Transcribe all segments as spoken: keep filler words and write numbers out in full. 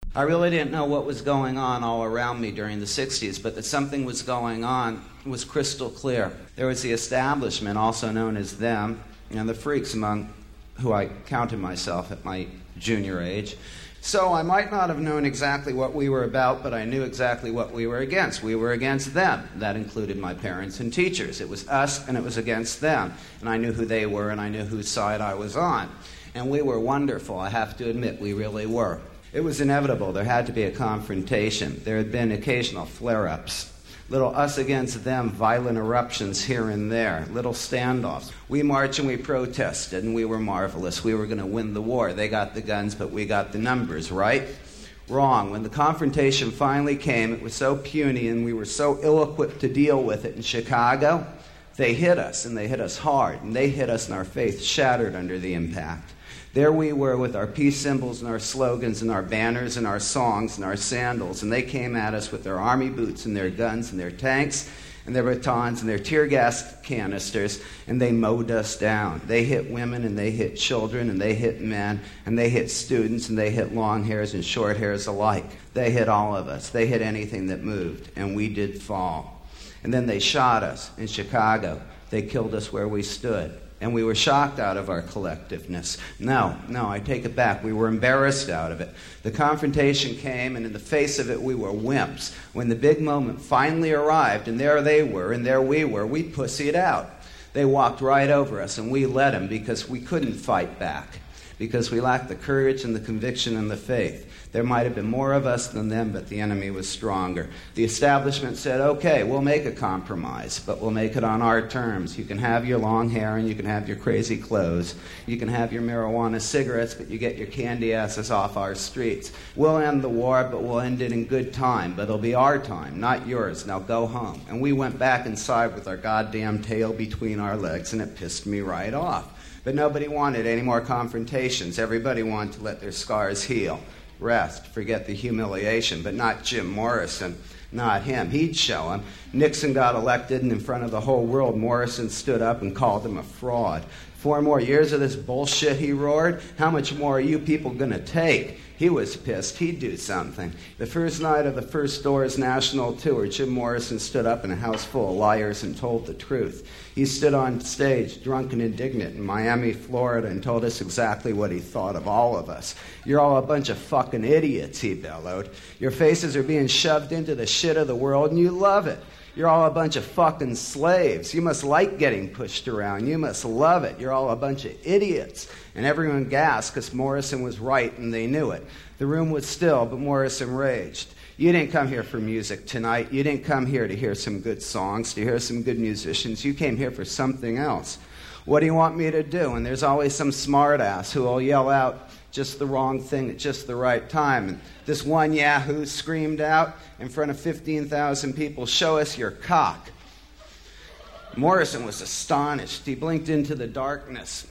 I really didn't know what was going on all around me during the sixties, but that something was going on was crystal clear. There was the establishment, also known as them, and the freaks among who I counted myself at my junior age. So I might not have known exactly what we were about, but I knew exactly what we were against. We were against them. That included my parents and teachers. It was us, and it was against them. And I knew who they were, and I knew whose side I was on. And we were wonderful, I have to admit, we really were. It was inevitable. There had to be a confrontation. There had been occasional flare-ups. Little us against them, violent eruptions here and there, little standoffs. We marched and we protested, and we were marvelous. We were going to win the war. They got the guns, but we got the numbers, right? Wrong. When the confrontation finally came, it was so puny, and we were so ill-equipped to deal with it in Chicago, they hit us, and they hit us hard, and they hit us, and our faith shattered under the impact. There we were with our peace symbols and our slogans and our banners and our songs and our sandals, and they came at us with their army boots and their guns and their tanks and their batons and their tear gas canisters, and they mowed us down. They hit women and they hit children and they hit men and they hit students and they hit long hairs and short hairs alike. They hit all of us. They hit anything that moved, and we did fall. And then they shot us in Chicago. They killed us where we stood. And we were shocked out of our collectiveness. No, no, I take it back. We were embarrassed out of it. The confrontation came, and in the face of it, we were wimps. When the big moment finally arrived, and there they were, and there we were, we pussied out. They walked right over us, and we let them because we couldn't fight back, because we lacked the courage and the conviction and the faith. There might have been more of us than them, but the enemy was stronger. The establishment said, okay, we'll make a compromise, but we'll make it on our terms. You can have your long hair and you can have your crazy clothes. You can have your marijuana cigarettes, but you get your candy asses off our streets. We'll end the war, but we'll end it in good time. But it'll be our time, not yours. Now go home. And we went back inside with our goddamn tail between our legs, and it pissed me right off. But nobody wanted any more confrontations. Everybody wanted to let their scars heal. Rest, forget the humiliation, but not Jim Morrison, not him. He'd show him. Nixon got elected, and in front of the whole world, Morrison stood up and called him a fraud. Four more years of this bullshit, he roared. How much more are you people going to take? He was pissed. He'd do something. The first night of the First Doors national tour, Jim Morrison stood up in a house full of liars and told the truth. He stood on stage, drunk and indignant, in Miami, Florida, and told us exactly what he thought of all of us. You're all a bunch of fucking idiots, he bellowed. Your faces are being shoved into the shit of the world, and you love it. You're all a bunch of fucking slaves. You must like getting pushed around. You must love it. You're all a bunch of idiots. And everyone gasped because Morrison was right, and they knew it. The room was still, but Morrison raged. You didn't come here for music tonight. You didn't come here to hear some good songs, to hear some good musicians. You came here for something else. What do you want me to do? And there's always some smartass who will yell out just the wrong thing at just the right time. And this one yahoo screamed out in front of fifteen thousand people, "Show us your cock." Morrison was astonished. He blinked into the darkness.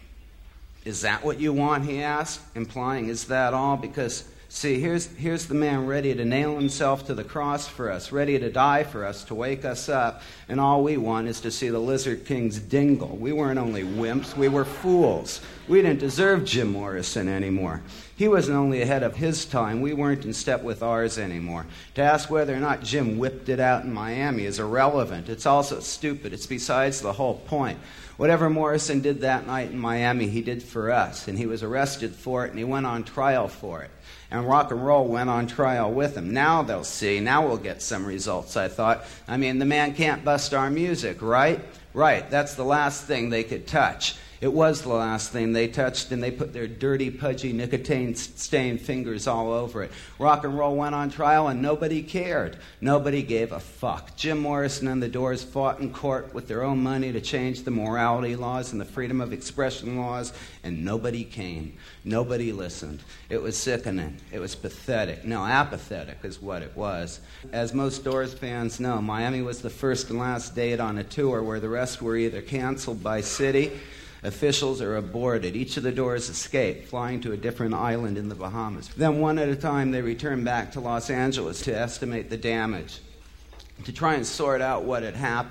"Is that what you want?" he asked, implying, "Is that all?" Because, see, here's, here's the man ready to nail himself to the cross for us, ready to die for us, to wake us up, and all we want is to see the Lizard King's dingle. We weren't only wimps, we were fools. We didn't deserve Jim Morrison anymore. He wasn't only ahead of his time, we weren't in step with ours anymore. To ask whether or not Jim whipped it out in Miami is irrelevant. It's also stupid. It's besides the whole point. Whatever Morrison did that night in Miami, he did for us, and he was arrested for it, and he went on trial for it. And rock and roll went on trial with him. Now they'll see. Now we'll get some results, I thought. I mean, the man can't bust our music, right? Right. That's the last thing they could touch. It was the last thing they touched, and they put their dirty, pudgy, nicotine-stained fingers all over it. Rock and roll went on trial, and nobody cared. Nobody gave a fuck. Jim Morrison and the Doors fought in court with their own money to change the morality laws and the freedom of expression laws, and nobody came. Nobody listened. It was sickening. It was pathetic. No, apathetic is what it was. As most Doors fans know, Miami was the first and last date on a tour where the rest were either canceled by city officials are aborted. Each of the Doors escaped, flying to a different island in the Bahamas. Then one at a time they returned back to Los Angeles to estimate the damage, to try and sort out what had happened.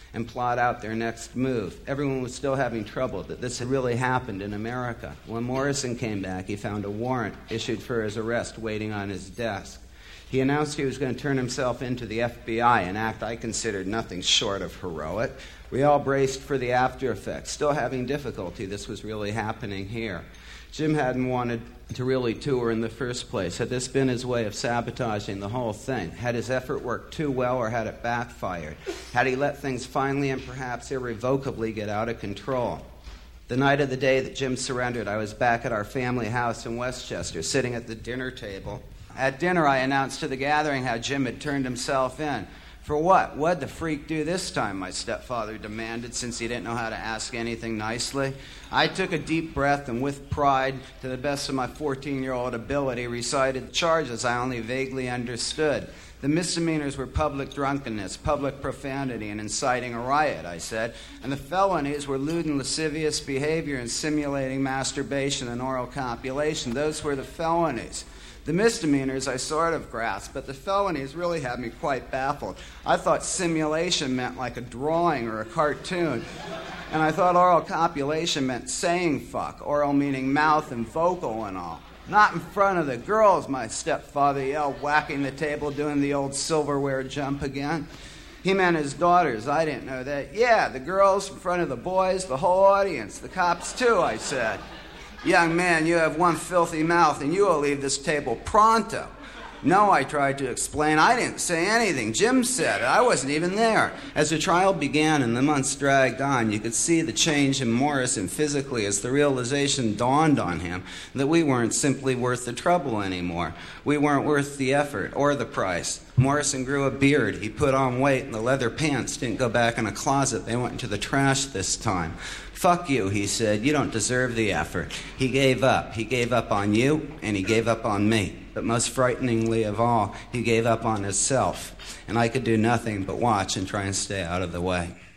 and plot out their next move. Everyone was still having trouble that this had really happened in America. When Morrison came back, he found a warrant issued for his arrest waiting on his desk. He announced he was going to turn himself into the F B I, an act I considered nothing short of heroic. We all braced for the after effects, still having difficulty. This was really happening here. Jim hadn't wanted to really tour in the first place. Had this been his way of sabotaging the whole thing? Had his effort worked too well, or had it backfired? Had he let things finally and perhaps irrevocably get out of control? The night of the day that Jim surrendered, I was back at our family house in Westchester, sitting at the dinner table. At dinner, I announced to the gathering how Jim had turned himself in. For what? What'd the freak do this time, my stepfather demanded, since he didn't know how to ask anything nicely. I took a deep breath and with pride, to the best of my fourteen-year-old ability, recited the charges I only vaguely understood. The misdemeanors were public drunkenness, public profanity, and inciting a riot, I said. And the felonies were lewd and lascivious behavior and simulating masturbation and oral copulation. Those were the felonies. The misdemeanors I sort of grasped, but the felonies really had me quite baffled. I thought simulation meant like a drawing or a cartoon. And I thought oral copulation meant saying fuck, oral meaning mouth and vocal and all. Not in front of the girls, my stepfather yelled, whacking the table, doing the old silverware jump again. He meant his daughters. I didn't know that. Yeah, the girls in front of the boys, the whole audience, the cops too, I said. Young man, you have one filthy mouth, and you will leave this table pronto. No, I tried to explain. I didn't say anything. Jim said it. I wasn't even there. As the trial began and the months dragged on, you could see the change in Morrison physically as the realization dawned on him that we weren't simply worth the trouble anymore. We weren't worth the effort or the price. Morrison grew a beard. He put on weight, and the leather pants didn't go back in a closet. They went into the trash this time. Fuck you, he said. You don't deserve the effort. He gave up. He gave up on you, and he gave up on me. But most frighteningly of all, he gave up on himself. And I could do nothing but watch and try and stay out of the way.